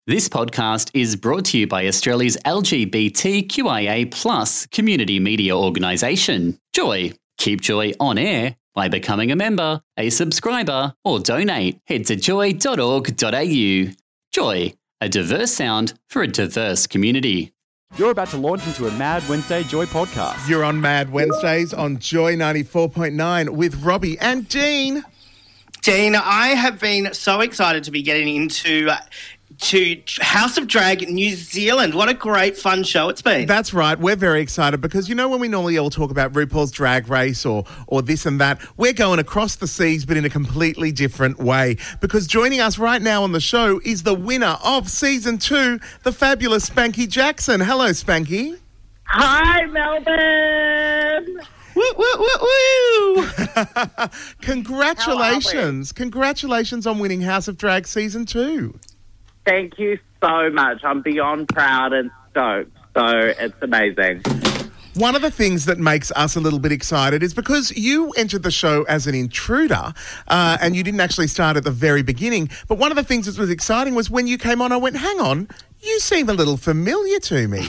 This podcast is brought to you by Australia's LGBTQIA+ community media organisation, Joy. Keep Joy on air by becoming a member, a subscriber, or donate. Head to joy.org.au. Joy, a diverse sound for a diverse community. You're about to launch into a Mad Wednesday Joy podcast. You're on Mad Wednesdays on Joy 94.9 with Robbie and Dean. Dean, I have been so excited to be getting into House of Drag New Zealand. What a great, fun show it's been. That's right. We're very excited because, you know, when we normally all talk about RuPaul's Drag Race or this and that, we're going across the seas but in a completely different way, because joining us right now on the show is the winner of Season 2, the fabulous Spanky Jackson. Hello, Spanky. Hi, Melbourne. Woo, woo, woo, woo. Congratulations. Congratulations on winning House of Drag Season 2. Thank you so much. I'm beyond proud and stoked. So it's amazing. One of the things that makes us a little bit excited is because you entered the show as an intruder and you didn't actually start at the very beginning. But one of the things that was exciting was when you came on, I went, hang on, you seem a little familiar to me.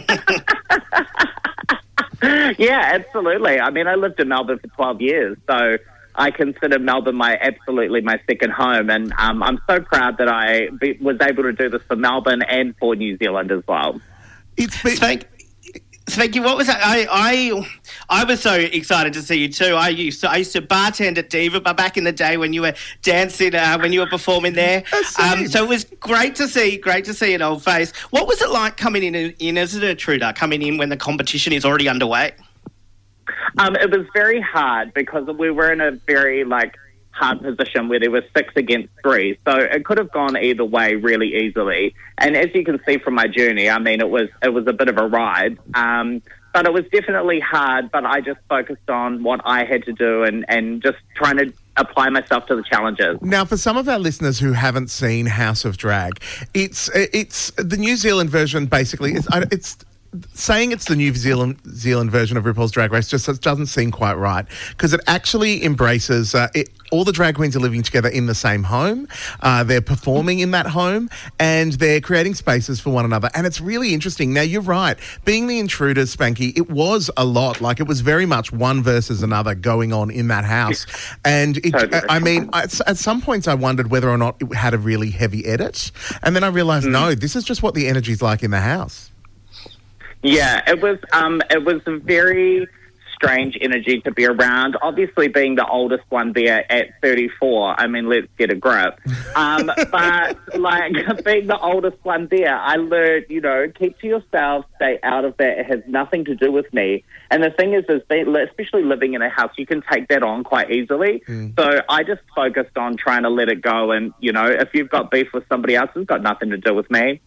Yeah, absolutely. I mean, I lived in Melbourne for 12 years, so I consider Melbourne my second home, and I'm so proud that I was able to do this for Melbourne and for New Zealand as well. Spanky, what was that? I was so excited to see you too. I used to bartend at Diva back in the day when you were dancing, when you were performing there. So it was great to see an old face. What was it like coming in as an intruder, coming in when the competition is already underway? It was very hard because we were in a very hard position where there was 6 against 3, so it could have gone either way really easily. And as you can see from my journey, I mean, it was a bit of a ride, but it was definitely hard. But I just focused on what I had to do and just trying to apply myself to the challenges. Now, for some of our listeners who haven't seen House of Drag, it's the New Zealand version. Basically, it's saying it's the New Zealand version of RuPaul's Drag Race just doesn't seem quite right, because it actually embraces all the drag queens are living together in the same home. They're performing in that home and they're creating spaces for one another. And it's really interesting. Now, you're right. Being the intruders, Spanky, it was a lot. Like, it was very much one versus another going on in that house. And at some points I wondered whether or not it had a really heavy edit. And then I realised, no, this is just what the energy's like in the house. Yeah, it was a very strange energy to be around. Obviously, being the oldest one there at 34, I mean, let's get a grip. But being the oldest one there, I learned, keep to yourself, stay out of that. It has nothing to do with me. And the thing is especially living in a house, you can take that on quite easily. So I just focused on trying to let it go. And, if you've got beef with somebody else, it's got nothing to do with me.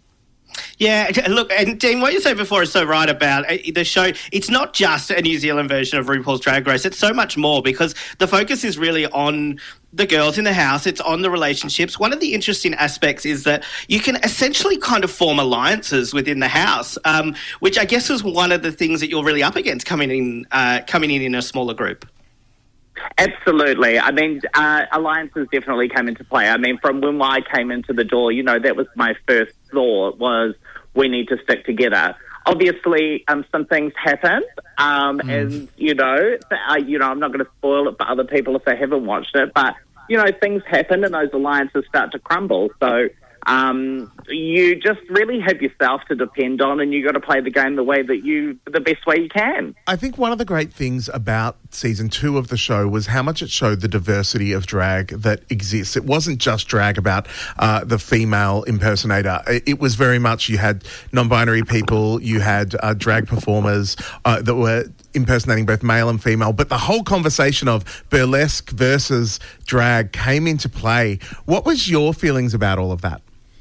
Yeah, look, and Dean, what you said before is so right about the show. It's not just a New Zealand version of RuPaul's Drag Race. It's so much more, because the focus is really on the girls in the house. It's on the relationships. One of the interesting aspects is that you can essentially kind of form alliances within the house, which I guess was one of the things that you're really up against coming in a smaller group. Absolutely. I mean, alliances definitely came into play. I mean, from when I came into the door, that was my first thought, was we need to stick together. Obviously, some things happened, and, I'm not going to spoil it for other people if they haven't watched it, but, things happen and those alliances start to crumble. So you just really have yourself to depend on, and you got to play the game the best way you can. I think one of the great things about Season 2 of the show was how much it showed the diversity of drag that exists. It wasn't just drag about the female impersonator. It was very much, you had non-binary people, you had drag performers that were impersonating both male and female, but the whole conversation of burlesque versus drag came into play. What was your feelings about all of that?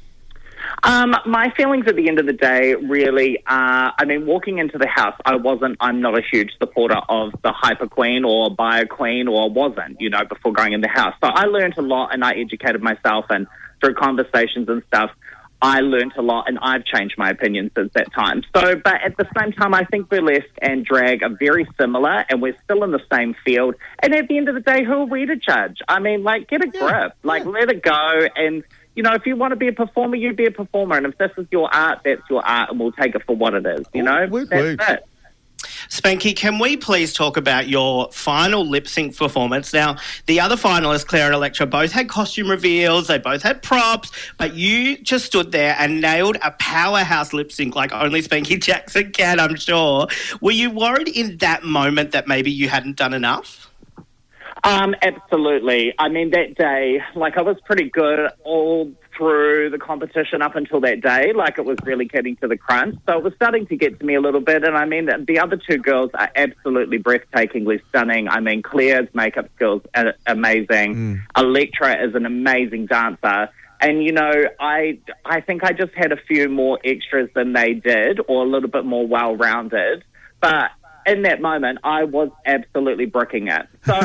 My feelings at the end of the day really are, walking into the house, I'm not a huge supporter of the hyper queen or bio queen, or wasn't, before going in the house. So I learned a lot and I educated myself, and through conversations and stuff, I learned a lot, and I've changed my opinion since that time. So, but at the same time, I think burlesque and drag are very similar, and we're still in the same field. And at the end of the day, who are we to judge? Get a grip. Let it go and, if you want to be a performer, you be a performer. And if this is your art, that's your art, and we'll take it for what it is, That's it. Spanky, can we please talk about your final lip sync performance? Now, the other finalists, Claire and Electra, both had costume reveals, they both had props, but you just stood there and nailed a powerhouse lip sync like only Spanky Jackson can, I'm sure. Were you worried in that moment that maybe you hadn't done enough? Absolutely. I mean, that day, I was pretty good all through the competition up until that day. It was really getting to the crunch. So it was starting to get to me a little bit. And I mean, the other two girls are absolutely breathtakingly stunning. I mean, Claire's makeup skills are amazing. Electra is an amazing dancer. And, I think I just had a few more extras than they did, or a little bit more well-rounded. But in that moment, I was absolutely bricking it. So,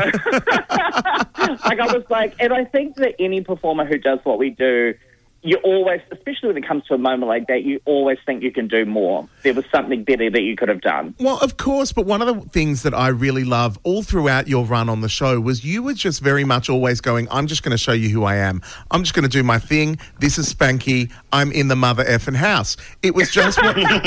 I was and I think that any performer who does what we do, you always, especially when it comes to a moment like that, you always think you can do more. There was something better that you could have done. Well, of course, but one of the things that I really love all throughout your run on the show was you were just very much always going, I'm just going to show you who I am. I'm just going to do my thing. This is Spanky. I'm in the mother effing house. It was just,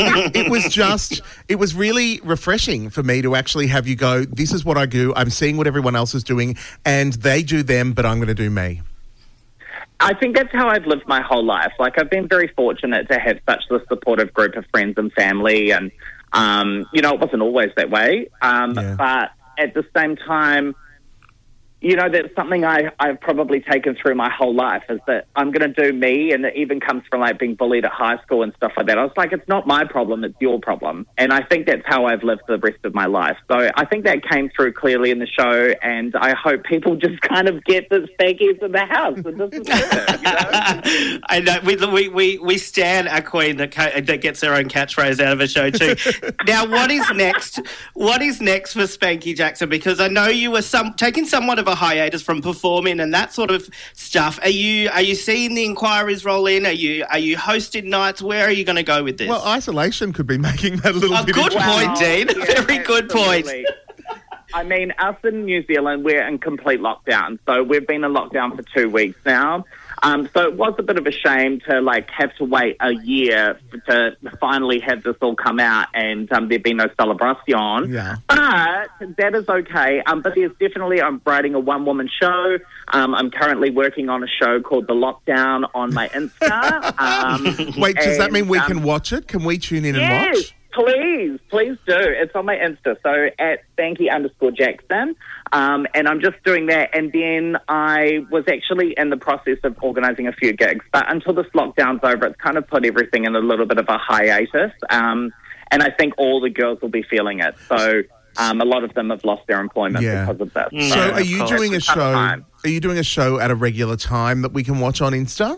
it was really refreshing for me to actually have you go, this is what I do. I'm seeing what everyone else is doing, and they do them, but I'm going to do me. I think that's how I've lived my whole life. I've been very fortunate to have such a supportive group of friends and family, and, it wasn't always that way. But at the same time, that's something I've probably taken through my whole life, is that I'm going to do me, and it even comes from, being bullied at high school and stuff like that. I was like, it's not my problem, it's your problem. And I think that's how I've lived the rest of my life. So I think that came through clearly in the show, and I hope people just kind of get that Spanky's in the house, and this is her, I know, we stand a queen that gets her own catchphrase out of a show too. Now, what is next? What is next for Spanky Jackson? Because I know you were taking somewhat of a hiatus from performing and that sort of stuff. Are you seeing the inquiries roll in? Are you hosting nights? Where are you going to go with this? Well, isolation could be making that a little bit. Good point, Dean. Yeah, Very good point. I mean, us in New Zealand, we're in complete lockdown. So we've been in lockdown for 2 weeks now. So it was a bit of a shame to have to wait a year to finally have this all come out, and there'd be no celebration. Yeah. But that is okay. But there's definitely, I'm writing a one-woman show. I'm currently working on a show called The Lockdown on my Insta. Wait, does that mean we can watch it? Can we tune in and watch? Please do. It's on my Insta, so at Spanky_Jackson. And I'm just doing that. And then I was actually in the process of organising a few gigs. But until this lockdown's over, it's kind of put everything in a little bit of a hiatus. And I think all the girls will be feeling it. So a lot of them have lost their employment because of this. So are you doing a show? Are you doing a show at a regular time that we can watch on Insta?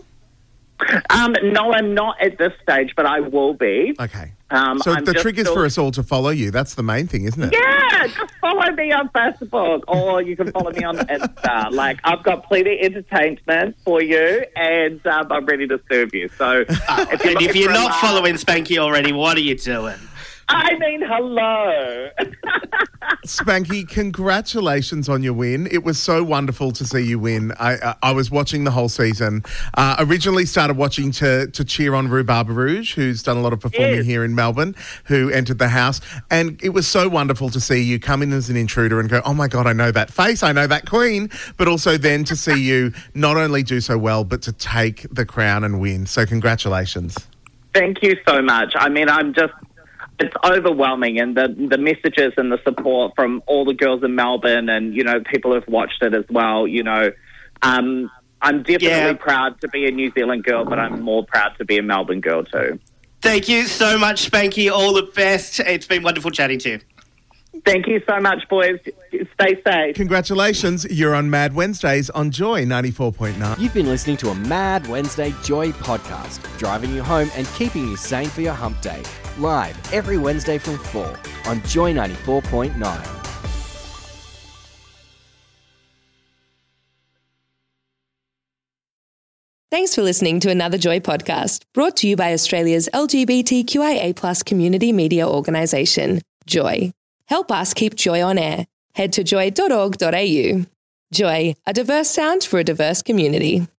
No, I'm not at this stage, but I will be. Okay. So the trick is for us all to follow you. That's the main thing, isn't it? Yeah, just follow me on Facebook, or you can follow me on Insta. I've got plenty of entertainment for you, and I'm ready to serve you. So, if you're not following Spanky already, what are you doing? I mean, hello. Spanky, congratulations on your win. It was so wonderful to see you win. I was watching the whole season. Originally started watching to cheer on Rhubarb Rouge, who's done a lot of performing here in Melbourne, who entered the house. And it was so wonderful to see you come in as an intruder and go, oh my God, I know that face, I know that queen. But also then to see you not only do so well, but to take the crown and win. So congratulations. Thank you so much. I mean, it's overwhelming, and the messages and the support from all the girls in Melbourne, and people who've watched it as well. I'm definitely proud to be a New Zealand girl, but I'm more proud to be a Melbourne girl too. Thank you so much, Spanky. All the best. It's been wonderful chatting to you. Thank you so much, boys. Stay safe. Congratulations. You're on Mad Wednesdays on Joy 94.9. You've been listening to a Mad Wednesday Joy podcast, driving you home and keeping you sane for your hump day. Live every Wednesday from 4 on Joy 94.9. Thanks for listening to another Joy podcast, brought to you by Australia's LGBTQIA+ community media organisation, Joy. Help us keep Joy on air. Head to joy.org.au. Joy, a diverse sound for a diverse community.